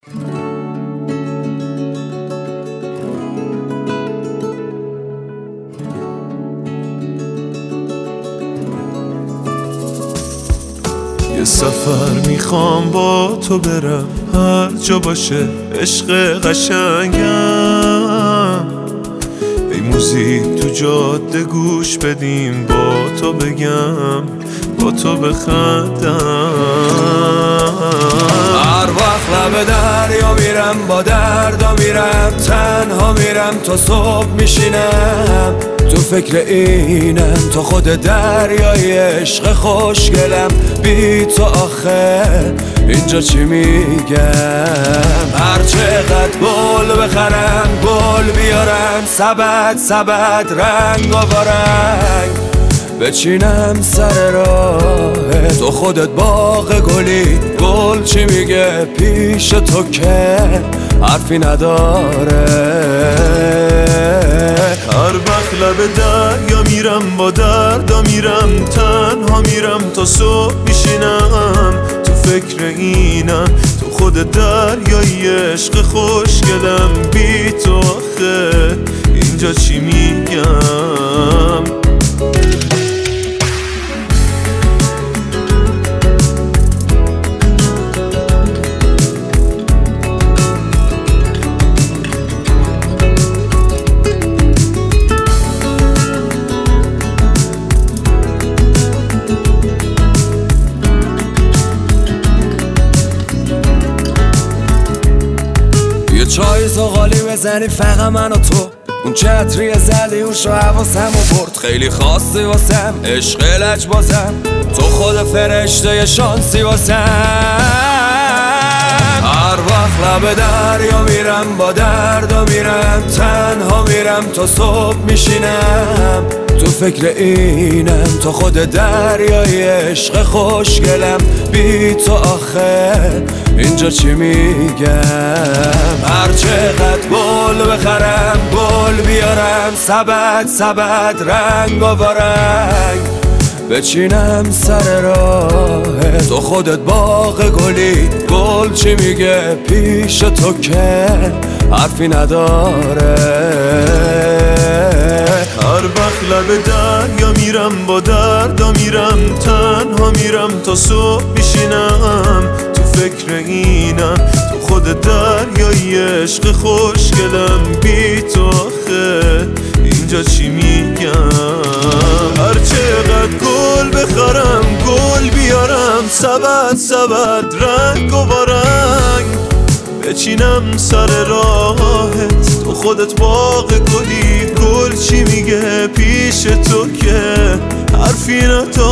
یه سفر میخوام با تو برم، هر جا باشه عشق قشنگم. ای موزیک تو جاده گوش بدیم، با تو بگم با تو بخندم. هر وقت لب دریا میرم با دردا میرم، تنها میرم تا صبح میشینم. تو فکر اینم تا خود دریای عشق خوشگلم. بی تو آخه اینجا چی میگم؟ هر چقدر گل بخرم گل بیارم، سبد رنگ و رنگ بچینم سر راه تو. خودت باغ گلی، گل چی میگه پیش تو که حرفی نداره. هر وقت لب دریا میرم با دردا میرم، تنها میرم تا صبح میشینم. تو فکر اینم تو خود دریای عشق خوشگلم. بی تو آخه اینجا چی میگم؟ چای زغالی بزنی فقط من و تو، اون چتری زدی اون شو حواسم و برد. خیلی خاصی واسم عشق لج بازم، تو خود فرشته شانسی واسم. هر وقت لب دریا میرم با دردا میرم، تنها میرم تا صبح میشینم. تو فکر اینم تا خود دریای عشق خوشگلم. بی تو آخه اینجا چی میگم؟ هر چقدر گل بخرم گل بیارم، سبد رنگ و رنگ بچینم سر راه تو. خودت باغ گلی، گل چی میگه پیش تو که حرفی نداره. هر وقت لب دریا میرم با دردا میرم، تنها میرم تا صبح میشینم. تو فکر اینم تو خود دریای عشق خوشگلم. بی تو آخه اینجا چی میگم؟ هر چقدر گل بخرم گل بیارم، سبد رنگ و رنگ بچینم سر راهت. تو خودت باغ گلی، گل چی میگه پیش تو که حرفی نداره.